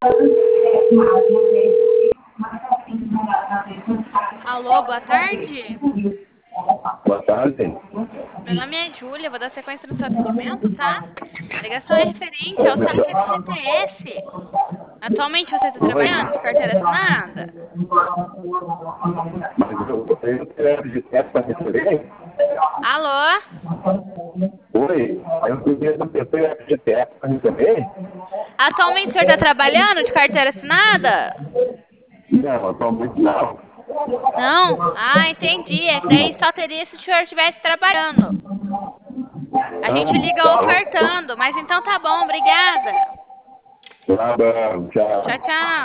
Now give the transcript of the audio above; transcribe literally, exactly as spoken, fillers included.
Alô, boa tarde. Boa tarde. Meu nome é Júlia, vou dar sequência no seu atendimento, tá? A ligação é referente ao saque do F G T S. Atualmente você está Oi. trabalhando de carteira assinada? Mas eu tenho F G T S para receber? Alô? Oi. Eu queria eu tenho F G T S para receber? Atualmente o senhor está trabalhando de carteira assinada? Não, atualmente não. Não? Ah, entendi. É que daí só teria se o senhor estivesse trabalhando. A gente Não, liga tá. ofertando, mas então tá bom, obrigada. Tá bom, Tchau, tchau. tchau.